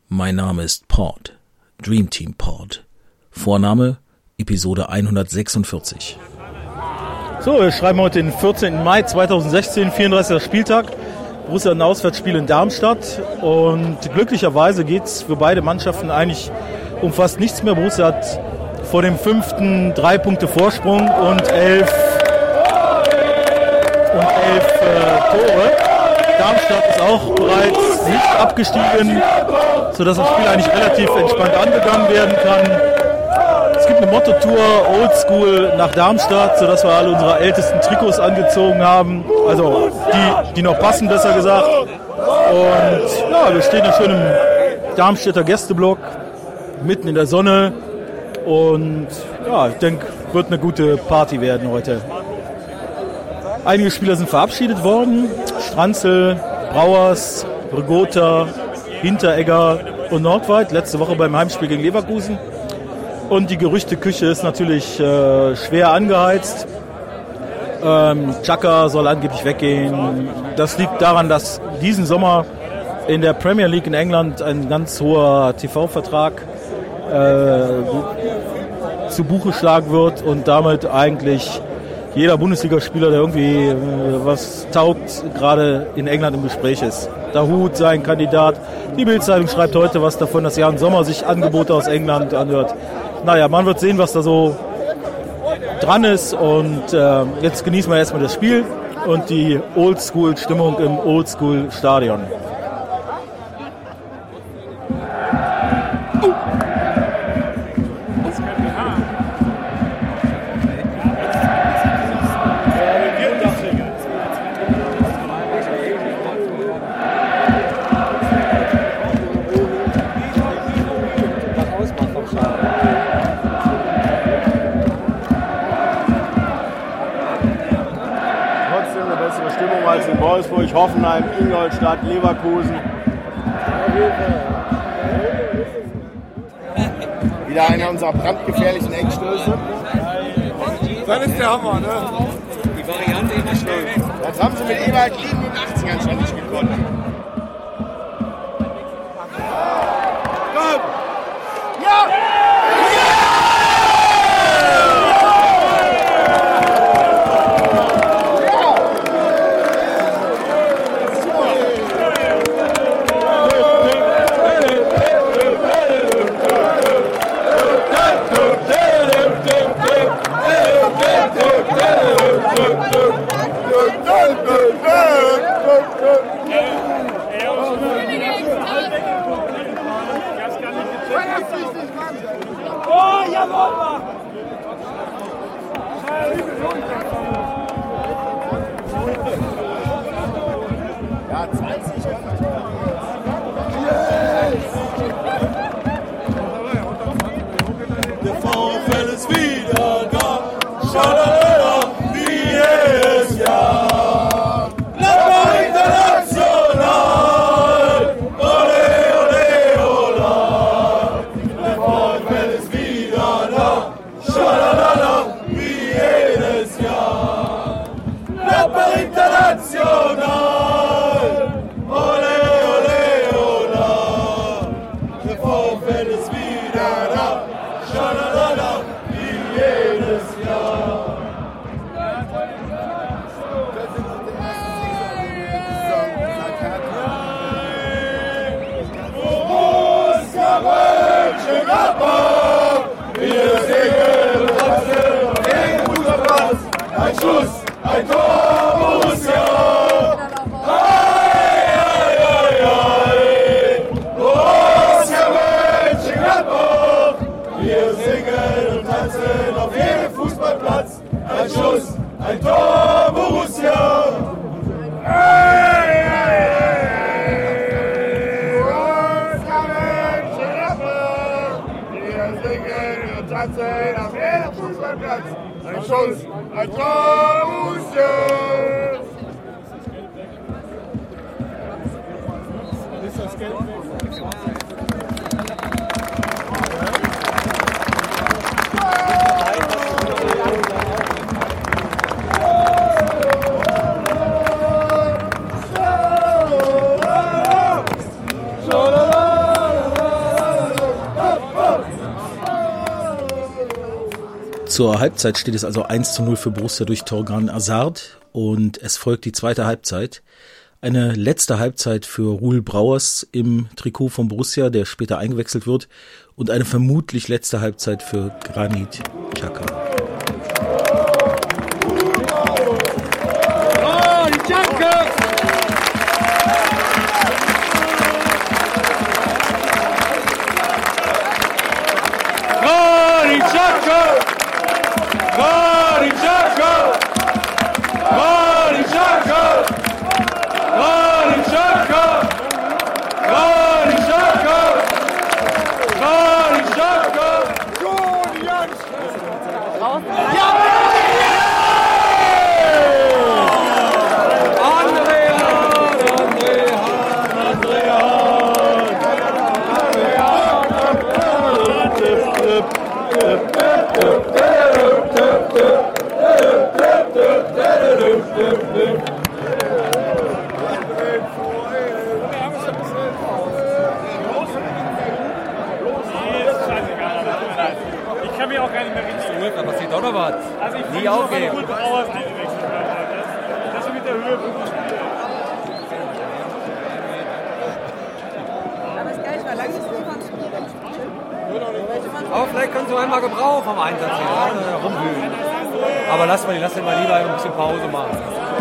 Mein Name ist Pod, Dream Team Pod. Vorname, Episode 146. So, wir schreiben heute den 14. Mai 2016, 34. Spieltag. Borussia hat ein Auswärtsspiel in Darmstadt und glücklicherweise geht es für beide Mannschaften eigentlich um fast nichts mehr. Borussia hat vor dem 5. 3 Punkte Vorsprung und 11 Tore. Darmstadt ist auch bereits nicht abgestiegen, sodass das Spiel eigentlich relativ entspannt angegangen werden kann. Es gibt eine Motto-Tour Oldschool nach Darmstadt, sodass wir alle unsere ältesten Trikots angezogen haben. Also die noch passen, besser gesagt. Und ja, wir stehen da schön im Darmstädter Gästeblock, mitten in der Sonne. Und ja, ich denke, wird eine gute Party werden heute. Einige Spieler sind verabschiedet worden. Stranzel, Brauers, Bregota, Hinteregger und Nordweit. Letzte Woche beim Heimspiel gegen Leverkusen. Und die Gerüchteküche ist natürlich schwer angeheizt. Xhaka soll angeblich weggehen. Das liegt daran, dass diesen Sommer in der Premier League in England ein ganz hoher TV-Vertrag zu Buche schlagen wird und damit eigentlich jeder Bundesligaspieler, der irgendwie was taugt, gerade in England im Gespräch ist. Dahoud sein Kandidat. Die Bild-Zeitung schreibt heute was davon, dass Jan Sommer sich Angebote aus England anhört. Naja, man wird sehen, was da so dran ist. Und jetzt genießen wir erstmal das Spiel und die Oldschool-Stimmung im Oldschool-Stadion. Wolfsburg, Hoffenheim, Ingolstadt, Leverkusen. Wieder einer unserer brandgefährlichen Eckstöße. Das ist der Hammer, ne? Die Variante immer schnell. Das haben sie mit Ewald Lien in den 80ern schon nicht gekonnt. Ja! Zur Halbzeit steht es also 1:0 für Borussia durch Thorgan Hazard und es folgt die zweite Halbzeit. Eine letzte Halbzeit für Ruhl Brauers im Trikot von Borussia, der später eingewechselt wird, und eine vermutlich letzte Halbzeit für Granit Xhaka. Ich kann mich auch gar nicht mehr richtig. Da passiert doch noch was. Also ich nie aufgeben. Das ist mit der Höhe. Aber ist geil, ich war lange nicht so von Spiel. Aber vielleicht kannst du einmal Gebrauch vom Einsatz hier rumwühlen. Aber lass den mal lieber ein bisschen Pause machen.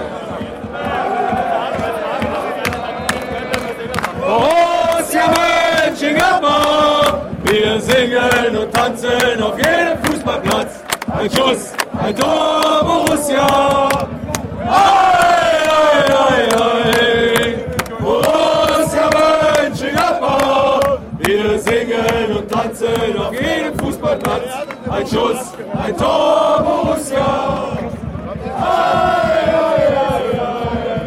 Borussia Mönchengladbach, wir singen und tanzen auf jedem Fußballplatz. Ein Schuss, ein Tor, Borussia. Ei, ei, ei, ei. Borussia Mönchengladbach, wir singen und tanzen auf jedem Fußballplatz. Ein Schuss, ein Tor, Borussia. Ei, ei, ei, ei.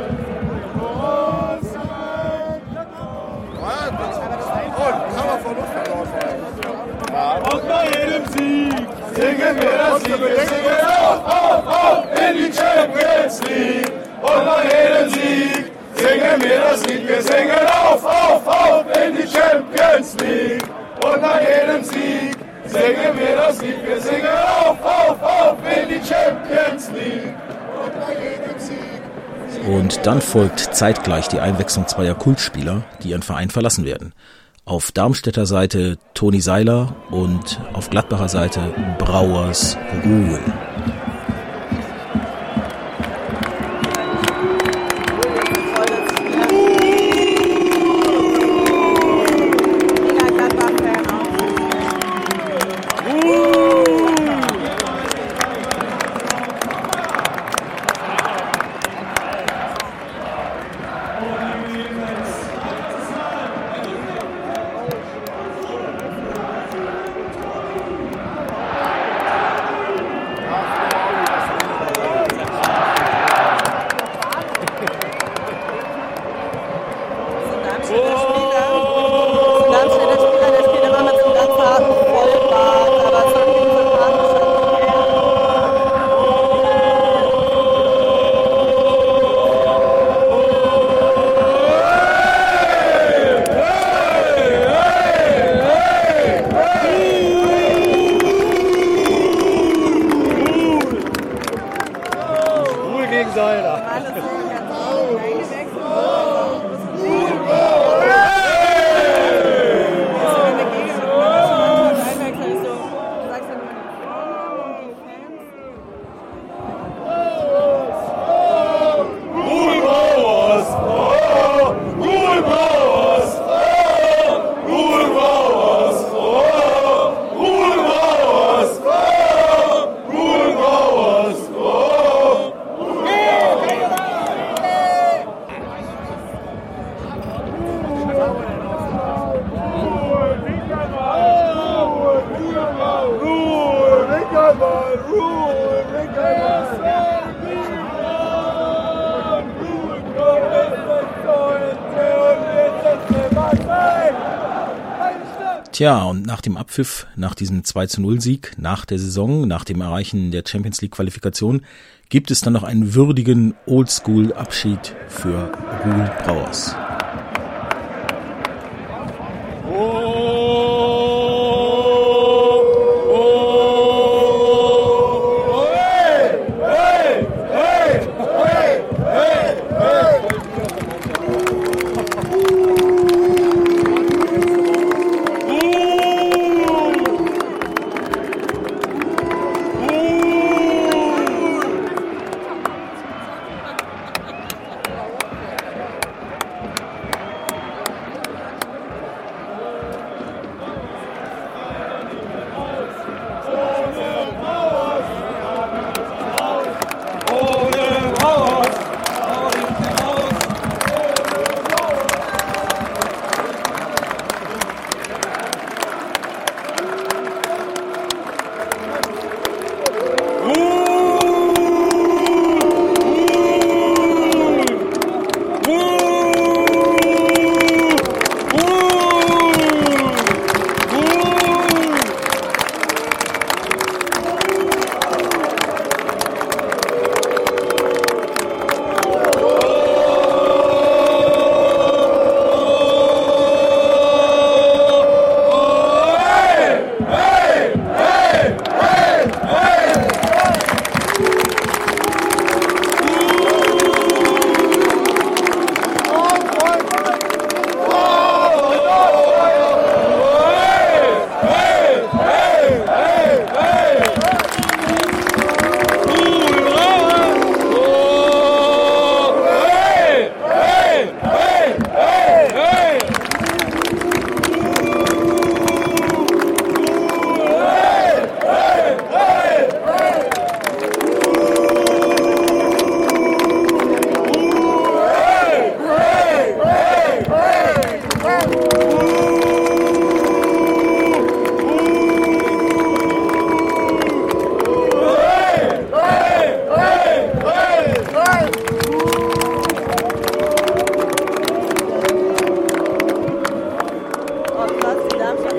Und bei jedem Sieg singen wir das Lied, wir singen auf in die Champions League. Und bei jedem Sieg singen wir das Lied, wir singen auf in die Champions League. Und bei jedem Sieg singen wir das Lied, wir singen auf in die Champions League. Und bei jedem Sieg. Und dann folgt zeitgleich die Einwechslung zweier Kultspieler, die ihren Verein verlassen werden. Auf Darmstädter Seite Toni Seiler und auf Gladbacher Seite Brauers Ruhl. Tja, und nach dem Abpfiff, nach diesem 2:0-Sieg, nach der Saison, nach dem Erreichen der Champions-League-Qualifikation, gibt es dann noch einen würdigen Oldschool-Abschied für Ruhl Brauers. Sportplatz, die Darmstadt.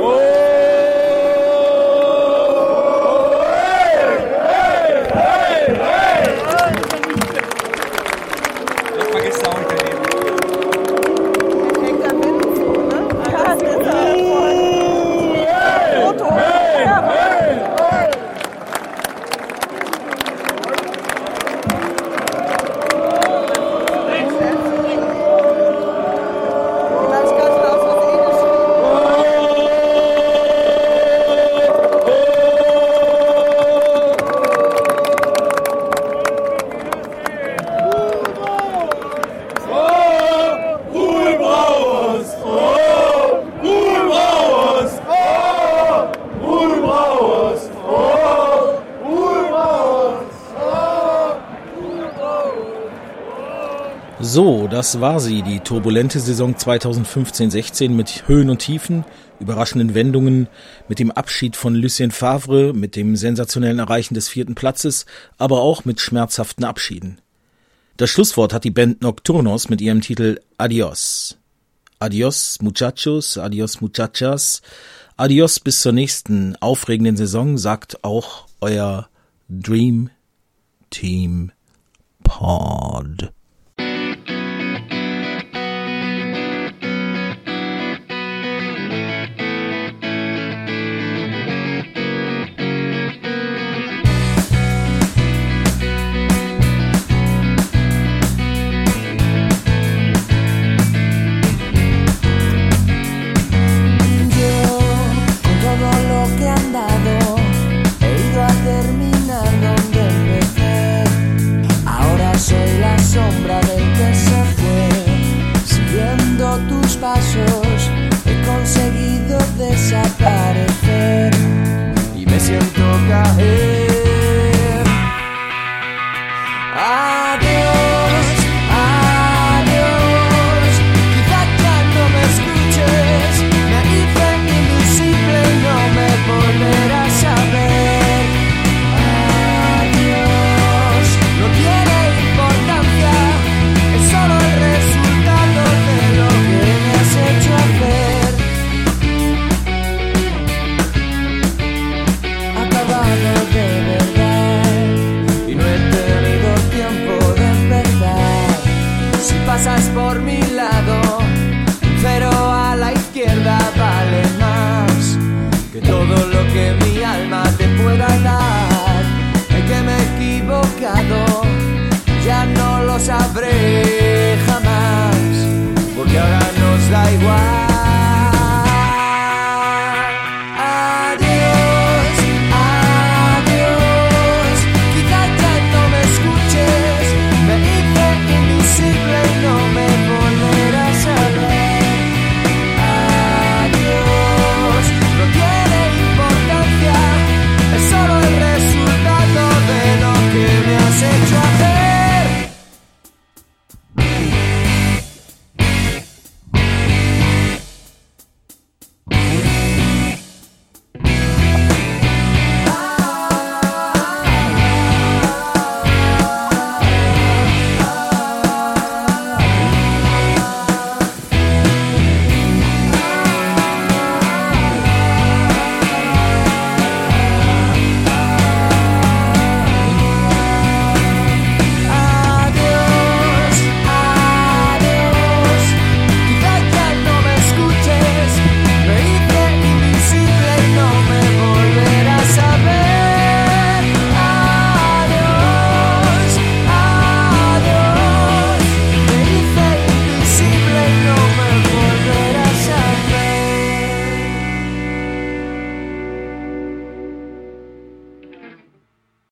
Das vergisst du auch nicht daneben. Hängt da Wind zu, ne? Ja, das ist Foto. Ja, So, das war sie, die turbulente Saison 2015-16 mit Höhen und Tiefen, überraschenden Wendungen, mit dem Abschied von Lucien Favre, mit dem sensationellen Erreichen des 4. Platzes, aber auch mit schmerzhaften Abschieden. Das Schlusswort hat die Band Nocturnos mit ihrem Titel Adios. Adios muchachos, adios muchachas, adios bis zur nächsten aufregenden Saison, sagt auch euer Dream Team Pod.